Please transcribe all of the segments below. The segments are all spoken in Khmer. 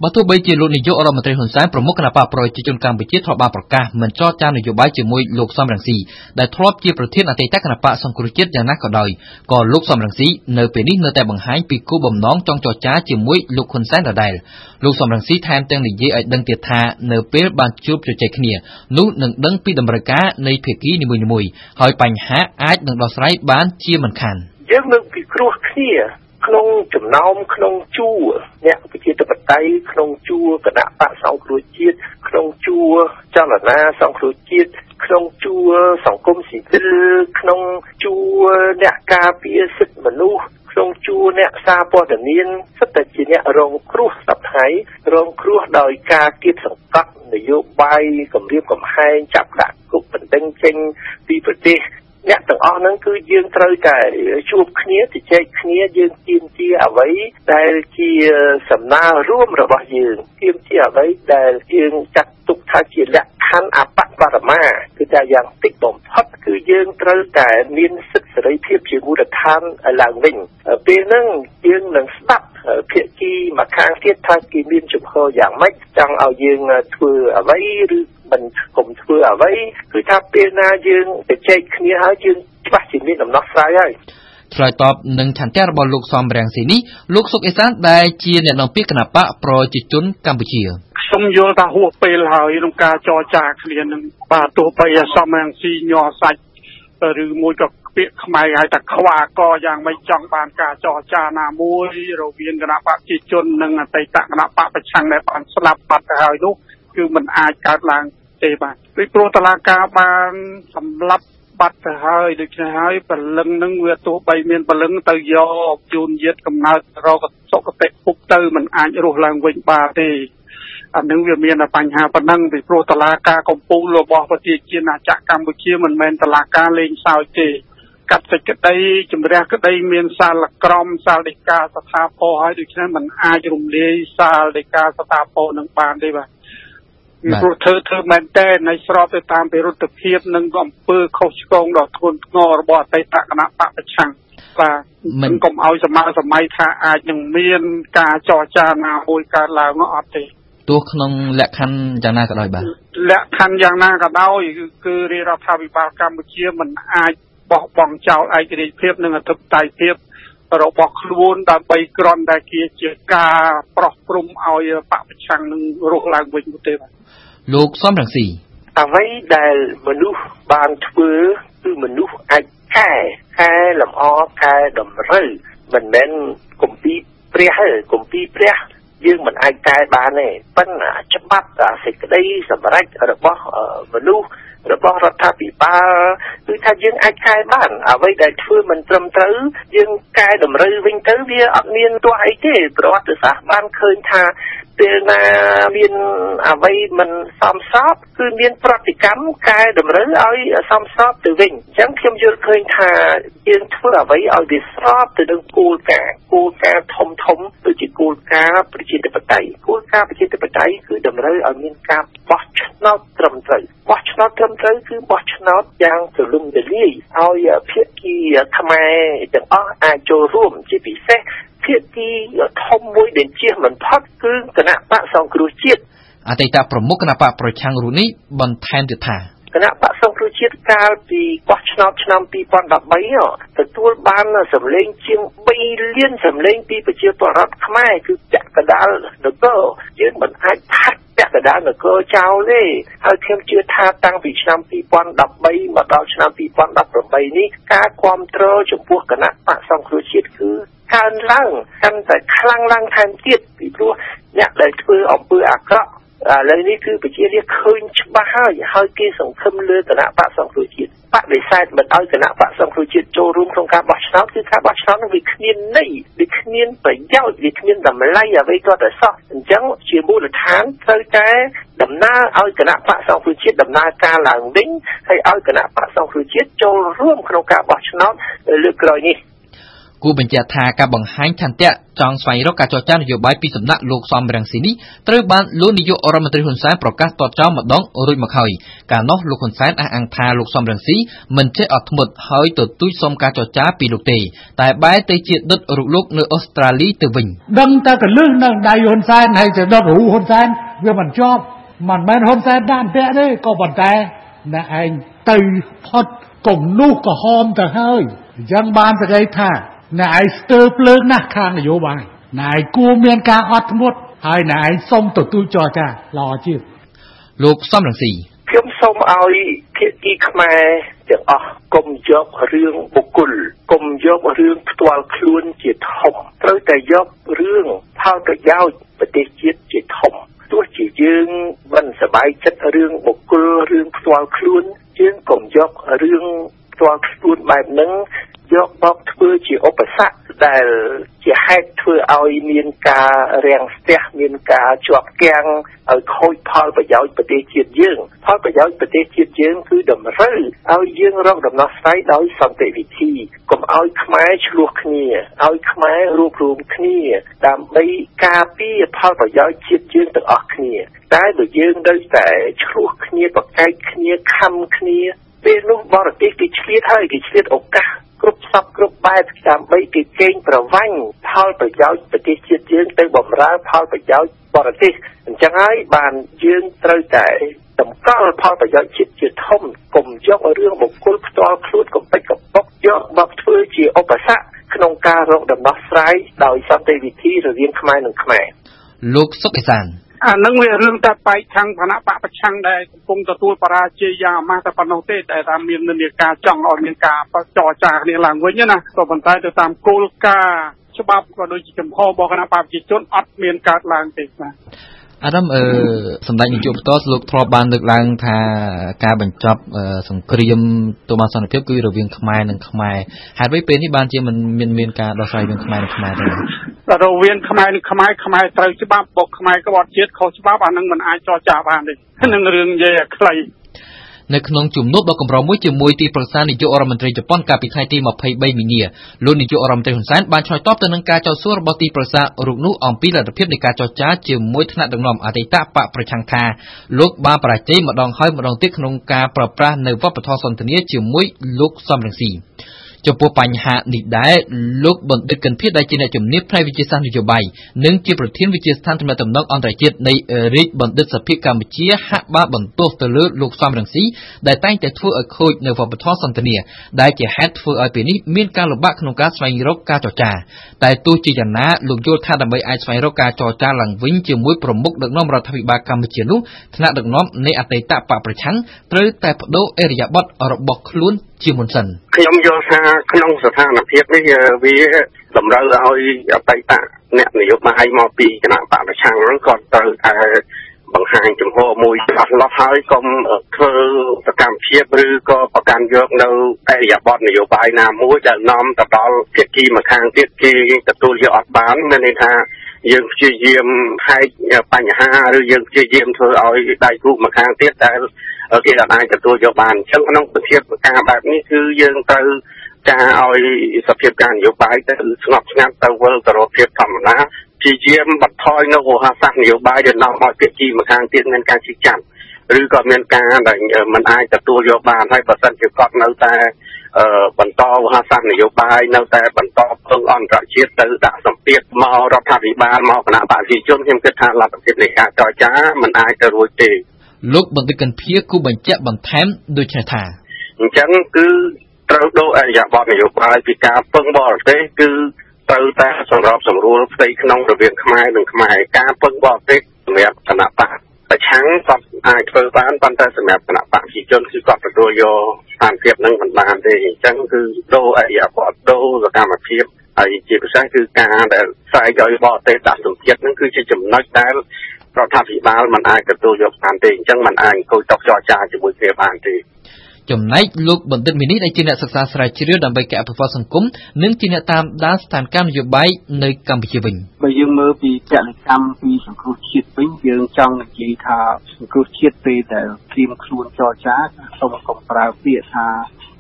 បើទោះបីជាលោកនាយករដ្ឋមន្ត្រីហ៊ុនសែនប្រមុខគណបកប្រជាជនកម្ពុជាធ្លាប់បានប្រកាសមិនចរចានយោបាយជាមួយលោកសំរងស៊ីដែលធ្លាប់ជាប្រធានអតីតគណបកសង្គ្រោះជាតិយ៉ាងណាក៏ដោយក៏លោកសំរងស៊ីនៅពេលនេះនៅតែបង្ហាញពីគោលបំណងចង់ចរចាជាមួយលោកហ៊ុនសែនដដែលលោកសំរងស៊ីថែមទាំងនិយាយឲ្យដឹងទៀតថានៅពេលបានជួបជជែកគ្នានោះនឹងដឹងពីតម្រូវការនៃភាគីនីមួយៗហើយបញ្ហាអាចនឹងដោះស្រាយបានជាមិនខានយើងនឹងពិគ្រោះគ្នាក្នុងចំណោមក្នុងជួរអ្នកប្រជាធិបតេយ្យក្នុងជួរគណៈបកសង្គ្រោះជាតិក្នុងជួរចលនាសង្គ្រោះជាតិក្នុងជួរសង្គមស៊ីវិលក្នុងជួរអ្នកការពារសិទ្ធិមនុស្សក្នុងជួរអ្នកសារព័ត៌មានសិតតែជាអ្នករងគ្រោះសពថ្ងៃរងគ្រោះដោយការគៀបសង្កត់នយោបាយគម្រាមកំហែងចាប់ដាក់គុកបណ្ដឹងចេញពីប្រទេសអ្នកទាំងអស់ហ្នឹងគឺយើងត្រូវតែជួបគ្នាជជែកគ្នាយើងទាមទារអ្វីដែលជាសំណើរួមរបស់យើងទាមទារអ្វីដែលយើងចាត់ទុកថាជាលក្ខខណ្ឌអបបរមាគឺថាយ៉ាងតិចបំផុតគឺយើងត្រូវតែមានសិទ្ធិសេរីភាពជាមូលដ្ឋានឡើងវិញពេលហ្នឹងយើងនឹងស្ដាប់ភាគីម្ខាងទៀតថាគេមានជំហរយ៉ាងម៉េចចង់ឲ្យយើងធ្វើអ្វីឬមិនកុំធ្វើអ្វីគឺថាពេលណាយើងជជែកគ្នាហើយយើងច្បាស់ជាមានដំណោះស្រាយហើយឆ្លើយតបនឹងឆន្ទៈរបស់លោកសំរងស៊ីនេះលោកសុកអេសានដែលជាអ្នកនាំពាក្យគណបកប្រជាជនកម្ពុជាខ្ញុំយល់ថាហួសពេលហើយក្នុងការចរចាគ្នានឹងបាទទោះបីសំរងស៊ីញ័រសាច់ឬមួយក៏ពាក្យខ្មែរហៅថាខ្វាកយ៉ាងមិនចង់បានការចរចាណាមួយរវាងគណៈបកប្រជាជននិងអតីតគណៈបកប្រឆាំងដែលបានស្លាប់បាត់ទៅហើយនោះគឺมันអាចកើតឡើងទេបាទពីព្រោះតុលាការបានសម្លាប់បាត់ទៅហើយដូច្នេះហើយព្រលឹងនឹងវាទោះបីមានព្រលឹងទៅយកជូនយាតកំណើតរកសុគតិភពទៅมันអាចរស់ឡើងវិញបានទេអានឹងវាមានបញ្ហាប៉ុណ្ណឹងពីព្រោះតុលាការកំពូលរបស់ប្រជាជាតិអាចារ្យកម្ពុជាមិនមែនតុលាការលេងសើចទេកាត់សេចក្តីជំរះក្តីមានសាលក្រមសាលដីកាស្ថាពរហើយដូច្នេះมันអាចរំលាយសាលដីកាស្ថាពរនឹងបានទេបាទព្រោះធ្វើមែនតែនៅស្របទៅតាមវិរុទ្ធភាពនិងអំពើខុសឆ្គងដ៏ធ្ងន់ធ្ងររបស់អតីតគណៈបកប្រឆាំងបាទមិនកុំឲ្យសម័យថាអាចនឹងមានការចរចាណាមួយកើតឡើងអត់ទេទោះក្នុងលក្ខខណ្ឌយ៉ាងណាក៏ដោយបាទលក្ខខណ្ឌយ៉ាងណាក៏ដោយគឺរាជរដ្ឋាភិបាលកម្ពុជាមិនអាចបោះបង់ចោលឯករាជ្យភាពនិងអធិបតេយ្យភាពរបស់ខ្លួនដើម្បីគ្រាន់តែជាការប្រោះព្រំឲ្យបកប្រឆាំងនឹងរស់ឡើងវិញទេបាទលោកសំរងស៊ីអ្វីដែលមនុស្សបានធ្វើគឺមនុស្សអាចកែលម្អកែតម្រូវមិនមែនគម្ពីរព្រះទេគម្ពីរព្រះយើងមិនអាចកែបានទេប៉ុន្តែច្បាប់សេចក្តីសម្រេចរបស់មនុស្សរបស់រដ្ឋាភិបាលគឺថាយើងអាចកែបានអ្វីដែលធ្វើមិនត្រឹមត្រូវយើងកែតម្រូវវិញទៅវាអត់មានទោះអីទេប្រវត្តិសាស្ត្របានឃើញថាពេលណាមានអ្វីមិនសមស្របគឺមានប្រតិកម្មកែតម្រូវឲ្យសមស្របទៅវិញអញ្ចឹងខ្ញុំយល់ឃើញថាយើងធ្វើអ្វីឲ្យវាស្របទៅនឹងគោលការណ៍ធំដូចជាគោលការណ៍ប្រជាធិបតេយ្យគោលការណ៍ប្រជាធិបតេយ្យគឺតម្រូវឲ្យមានការបោះឆ្នោតត្រឹមត្រូវបោះឆ្នោតត្រឹមត្រូវគឺបោះឆ្នោតយ៉ាងទូលំទូលាយឲ្យភាគីខ្មែរទាំងអស់អាចចូលរួមជាពិសេសភាគីធំមួយដែលជៀសមិនផុតគឺគណៈបកសង្គ្រោះជាតិអតីតប្រមុខគណៈបកប្រឆាំងរូបនេះបន្ថែមទៀតថាគណៈបកសង្គ្រោះជាតិកាលពីបោះឆ្នោតឆ្នាំ2013ទទួលបានសម្លេងជាង3លានសម្លេងពីប្រជាពលរដ្ឋខ្មែរគឺពាក់កណ្ដាលនគរយើងមិនអាចផាត់ពាក់កណ្ដាលនគរចោលទេហើយខ្ញុំជឿថាតាំងពីឆ្នាំ2013មកដល់ឆ្នាំ2018នេះការគាំទ្រចំពោះគណៈបកសង្គ្រោះជាតិគឺកើនឡើងកាន់តែខ្លាំងឡើងថែមទៀតពីព្រោះអ្នកដែលធ្វើអំពើអាក្រក់ឥឡូវនេះគឺប្រជារាស្ត្រឃើញច្បាស់ហើយគេសង្ឃឹមលើគណៈបកសង្គ្រោះជាតិបដិសេធមិនឲ្យគណៈបកសង្គ្រោះជាតិចូលរួមក្នុងការបោះឆ្នោតគឺការបោះឆ្នោតនោះវាគ្មានន័យវាគ្មានប្រយោជន៍វាគ្មានតម្លៃអ្វីក៏តែសោះអញ្ចឹងជាមូលដ្ឋានត្រូវតែដំណើរឲ្យគណៈបកសង្គ្រោះជាតិដំណើរការឡើងវិញហើយឲ្យគណៈបកសង្គ្រោះជាតិចូលរួមក្នុងការបោះឆ្នោតលើកក្រោយនេះគូបញ្ជាក់ថាការបង្ហាញឆន្ទៈចង់ស្វែងរកការចរចានយោបាយពីសំណាក់លោកសំរងស៊ីនេះត្រូវបានលោកនាយករដ្ឋមន្ត្រីហ៊ុនសែនប្រកាសទាត់ចោលម្ដងរួចមកហើយកាលនោះលោកហ៊ុនសែនអះអាងថាលោកសំរងស៊ីមិនចេះអត់ធ្មត់ហើយទទូចសុំការចរចាពីលោកទេតែបែរទៅជាដុតរូបលោកនៅអូស្ត្រាលីទៅវិញដឹងតែកលឹះនៅដៃហ៊ុនសែនហើយទៅដុតរូបហ៊ុនសែនវាមិនជាប់មិនមែនហ៊ុនសែនដាក់ពាក្យទេក៏ប៉ុន្តែអ្នកឯងទៅផុតកុំនោះក៏ហមទៅហើយអញ្ចឹងបានសេចក្តីថាអ្នកឯងស្ទើរភ្លើងណាស់ខាងនយោបាយអ្នកឯងគួរមានការអត់ធ្មត់ហើយអ្នកឯងសុំទទូចចរចាល្អជាងលោកសំរងស៊ីខ្ញុំសូមឲ្យភាគីខ្មែរទាំងអស់កុំយករឿងបុគ្គលកុំយករឿងផ្ទាល់ខ្លួនជាធំត្រូវតែយករឿងផលប្រយោជន៍ប្រទេសជាតិជាធំទោះជាយើងមិនសប្បាយចិត្តរឿងបុគ្គលរឿងផ្ទាល់ខ្លួនយើងកុំយករឿងផ្ទាល់ខ្លួនបែបហ្នឹងយកមកធ្វើជាឧបសគ្គដែលជាហេតុធ្វើឲ្យមានការរាំងស្ទះមានការជាប់គាំងឲ្យខូចផលប្រយោជន៍ប្រទេសជាតិយើងផលប្រយោជន៍ប្រទេសជាតិយើងគឺតម្រូវឲ្យយើងរកដំណោះស្រាយដោយសន្តិវិធីកុំឲ្យខ្មែរឆ្លោះគ្នាឲ្យខ្មែររួបរวมគ្នាដើម្បីការពារផលប្រយោជន៍ជាតិយើងទាំងអស់គ្នាតែបើយើងនៅតែឆ្លោះគ្នាប្រកែកគ្នាខំគ្នាពេលនោះបរទេសគេឆ្លៀតហើយគេឆ្លៀតឱកាសគ្រប់សពគ្រប់បែបដើម្បីគេកេងប្រវ័ញ្ចផលប្រយោជន៍ប្រទេសជាតិយើងទៅបម្រើផលប្រយោជន៍បរទេសអញ្ចឹងហើយបានយើងត្រូវតែតម្កល់ផលប្រយោជន៍ជាតិជាធំកុំយករឿងបុគ្គលផ្ទាល់ខ្លួនកុំពេចកពុកយកមកធ្វើជាឧបសគ្គក្នុងការរកដំណោះស្រាយដោយសន្តិវិធីរវាងខ្មែរនិងខ្មែរលោកសុកេសានអានឹងវារឿងតែបែកខាងគណៈបកប្រឆាំងដែលកំពុងទទួលបរាជ័យយ៉ាងអាម៉ាស់តែប៉ុណ្ណោះទេតែតាមមាននិន្នាការចង់ឲ្យមានការចរចាគ្នាឡើងវិញណាក៏ប៉ុន្តែទៅតាមគោលការណ៍ច្បាប់ក៏ដូចជាចំហរបស់គណៈបកប្រជាជនអត់មានកើតឡើងទេបាទអាដាមសម្ដេចនាយកបន្តលោកធ្លាប់បានលើកឡើងថាការបញ្ចប់សង្គ្រាមទូបានសន្តិភាពគឺរវាងខ្មែរនិងខ្មែរហេតុអ្វីពេលនេះបានជាមិនមានការដោះស្រាយរវាងខ្មែរនិងខ្មែរទេរវាងខ្មែរនិងខ្មែរត្រូវច្បាប់បុកខ្មែរក្បត់ជាតិខុសច្បាប់អានឹងមិនអាចចរចាបានទេនឹងរឿងនិយាយខ្លីនៅក្នុងជំនួបដ៏កម្រមួយជាមួយទីប្រឹក្សានាយករដ្ឋមន្ត្រីជប៉ុនកាលពីថ្ងៃទី23មីនាលោកនាយករដ្ឋមន្ត្រីហ៊ុនសែនបានឆ្លើយតបទៅនឹងការចោទសួររបស់ទីប្រឹក្សារូបនោះអំពីលទ្ធភាពនៃការចរចាជាមួយថ្នាក់ដឹកនាំអតីតបកប្រឆាំងថាលោកបានបរាជ័យម្ដងហើយម្ដងទៀតក្នុងការប្រើប្រាស់នៅវប្បធម៌សន្ទនាជាមួយលោកសំរងស៊ីចំពោះបញ្ហានេះដែរលោកបណ្ឌិតកិនភៀតដែលជាអ្នកជំនាញផ្នែកវិទ្យាសាស្ត្រនយោបាយនិងជាប្រធានវិទ្យាស្ថានទំនាក់ទំនងអន្តរជាតិនៃរាជបណ្ឌិតសភាកម្ពុជាហាក់បានបន្ទោសទៅលើលោកសំរងស៊ីដែលតែងតែធ្វើឲ្យខូចនៅវប្បធម៌សន្ទនាដែលជាហេតុធ្វើឲ្យពេលនេះមានការលំបាកក្នុងការស្វែងរកការចរចាតែទោះជាយ៉ាងណាលោកយល់ថាដើម្បីអាចស្វែងរកការចរចាឡើងវិញជាមួយប្រមុខដឹកនាំរដ្ឋាភិបាលកម្ពុជានោះថ្នាក់ដឹកនាំនៃអតីតបកប្រឆាំងត្រូវតែបដូរឥរិយាបថរបស់ខ្លួនជាមុនសិនខ្ញុំយល់ថាក្នុងស្ថានភាពនេះវាតម្រូវឲ្យអតីតអ្នកនយោបាយមកពីគណៈបកប្រឆាំងហ្នឹងក៏ត្រូវតែបង្ហាញចំហមួយច្បាស់លាស់ហើយកុំធ្វើសកម្មភាពឬក៏ប្រកាន់យកនៅអរិយាប័ត្រនយោបាយណាមួយដែលនាំទៅដល់ភាគីម្ខាងទៀតគេទទួលយកអត់បានមានន័យថាយើងព្យាយាមហែកបញ្ហាឬយើងព្យាយាមធ្វើឲ្យដៃគូម្ខាងទៀតដែលគេអាចទទួលយកបានអញ្ចឹងក្នុងប្រធានការបែបនេះគឺយើងត្រូវការឲ្យសភាពការនយោបាយទៅស្ងប់ស្ងាត់ទៅវិលទៅរកភាពធម្មតាព្យាយាមបន្ថយនៅវោហារសាស្ត្រនយោបាយដែលនាំឲ្យភាគីម្ខាងទៀតមានការជិះចាប់ឬក៏មានការដែលមិនអាចទទួលយកបានហើយបើសិនជាគាត់នៅតែបន្តវោហារសាស្ត្រនយោបាយនៅតែបន្តពឹងអន្តរជាតិទៅដាក់សម្ពាធមករដ្ឋាភិបាលមកគណៈបកប្រជាជនខ្ញុំគិតថាលទ្ធភាពនៃការចរចាមិនអាចទៅរួចទេលោកបណ្ឌិតកិនភៀគូបញ្ជាក់បន្ថែមដូចនេះថាអញ្ចឹងគឺត្រូវដូរអរិយាប័ត្រនយោបាយពីការពឹងបរទេសគឺត្រូវតែសម្របសម្រួលផ្ទៃក្នុងរវាងខ្មែរនិងខ្មែរការពឹងបរទេសសម្រាប់គណៈបកប្រឆាំងគាត់អាចធ្វើបានប៉ុន្តែសម្រាប់គណៈបកប្រជាជនគឺគាត់ទទួលយកស្ថានភាពនឹងមិនបានទេអញ្ចឹងគឺដូរអរិយាប័ត្រដូរសកម្មភាពហើយជាពិសេសគឺការដែលផ្សាយឲ្យបរទេសដាក់សម្ពាធនឹងគឺជាចំណុចដែលរដ្ឋាភិបាលមិនអាចទទួលយកបានទេអញ្ចឹងមិនអាចអង្គុយតបចរចាជាមួយគ្នាបានទេចំណែកលោកបណ្ឌិតមីនីដែលជាអ្នកសិក្សាស្រាវជ្រាវដើម្បីការអភិវឌ្ឍសង្គមនិងជាអ្នកតាមដានស្ថានភាពនយោបាយនៅកម្ពុជាវិញបើយើងមើលពីពលកម្មពីសង្គ្រោះជាតិវិញយើងចង់និយាយថាសង្គ្រោះជាតិពេលដែលត្រៀមខ្លួនចរចាសូមកុំប្រើពាក្យថា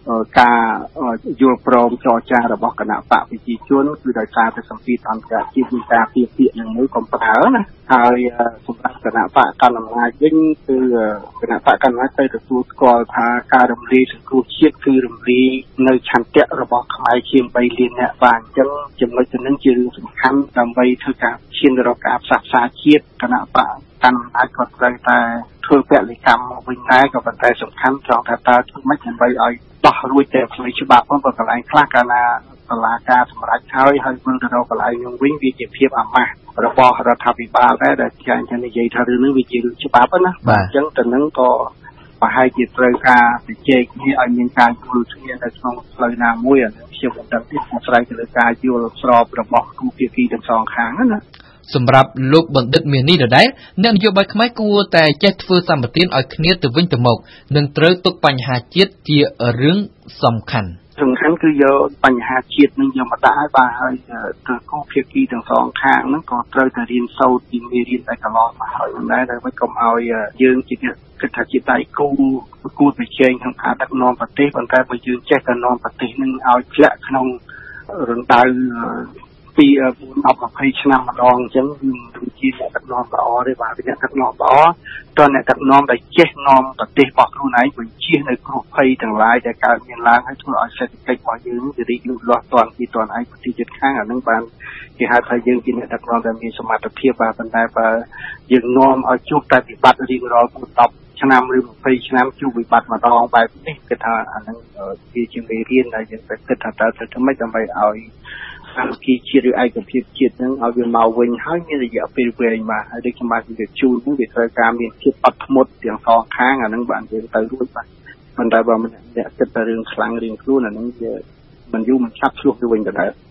ការយល់ព្រមចរចារបស់គណៈបកប្រជាជនគឺដោយសារតែសម្ពាធអន្តរជាតិមានការពៀពាកនឹងមួយកំប្រើណាហើយសម្រាប់គណៈបកកណ្ដាលអំណាចវិញគឺគណៈបកកណ្ដាលអំណាចទៅទទួលស្គាល់ថាការរំលាយសង្គ្រោះជាតិគឺរំលាយនៅឆន្ទៈរបស់ខ្មែរជាង3លានអ្នកបាទអញ្ចឹងចំណុចទៅនឹងជារឿងសំខាន់ដើម្បីធ្វើការឈានទៅរកការផ្សះផ្សាជាតិគណៈបកកណ្ដាលអំណាចក៏ត្រូវតែធ្វើពលកម្មមកវិញដែរក៏ប៉ុន្តែសំខាន់ត្រង់ថាតើធ្វើម៉េចដើម្បីឲ្យដោះរួចតែផ្លូវច្បាប់ផងព្រោះកន្លែងខ្លះកាលណាសាលាការសម្រេចហើយមើលទៅរកកន្លែងនោះវិញវាជាភាពអាម៉ាស់របស់រដ្ឋាភិបាលដែរដែលចាញ់និយាយថារឿងនេះវាជារឿងច្បាប់ណាអញ្ចឹងទៅនឹងក៏ប្រហែលជាត្រូវការជជែកគ្នាឲ្យមានការយល់គ្នានៅក្នុងផ្លូវណាមួយអានេះខ្ញុំមិនដឹងទេអាស្រ័យទៅលើការយល់ស្របរបស់គូភាគីទាំងសងខាងណាសម្រាប់លោកបណ្ឌិតមាសនេះដដែលអ្នកនយោបាយខ្មែរគួរតែចេះធ្វើសម្បទានឲ្យគ្នាទៅវិញទៅមកនិងត្រូវទុកបញ្ហាជាតិជារឿងសំខាន់គឺយកបញ្ហាជាតិនឹងយកមកដាក់ឲ្យបាទហើយទៅគូភាគីទាំងសងខាងហ្នឹងក៏ត្រូវតែរៀនសូត្រពីមេរៀនដែលកន្លងមកហើយដែរដើម្បីកុំឲ្យយើងជាគិតថាជាដៃគូគួរប្រជែងក្នុងការដឹកនាំប្រទេសប៉ុន្តែបើយើងចេះតែនាំប្រទេសនឹងឲ្យធ្លាក់ក្នុងរណ្ដៅពី10-20ឆ្នាំម្ដងអញ្ចឹងគឺជាអ្នកដឹកនាំល្អទេបាទអ្នកដឹកនាំល្អតើអ្នកដឹកនាំដែលចេះនាំប្រទេសរបស់ខ្លួនឯងបញ្ជានៅគ្រោះភ័យទាំងឡាយដែលកើតមានឡើងហើយធ្វើឲ្យសេដ្ឋកិច្ចរបស់យើងរីកលូតលាស់តាន់ពីតាន់ឯងប្រទេសជិតខាងអានឹងបានគេហៅថាយើងជាអ្នកដឹកនាំដែលមានសមត្ថភាពបាទប៉ុន្តែបើយើងនាំឲ្យជួបតែវិបត្តិរៀងរាល់10ឆ្នាំឬ20ឆ្នាំជួបវិបត្តិម្ដងបែបនេះគឺថាអានឹងវាជាមេរៀនដែលយើងត្រូវគិតថាតើធ្វើម៉េចដើម្បីឲ្យសាមគ្គីជាតិឬឯកភាពជាតិនឹងឲ្យវាមកវិញហើយមានរយៈពេលវែងបាទហើយដូចខ្ញុំបាននិយាយជូននោះវាត្រូវការមានភាពអត់ធ្មត់ទាំងសងខាងអានឹងបានយើងទៅរួចបាទប៉ុន្តែបើអ្នកគិតតែរឿងខ្លាំងរៀងខ្លួនអានឹងវាមិនយូរមិនឆាប់ឆ្លោះទៅវិញទៅដែរ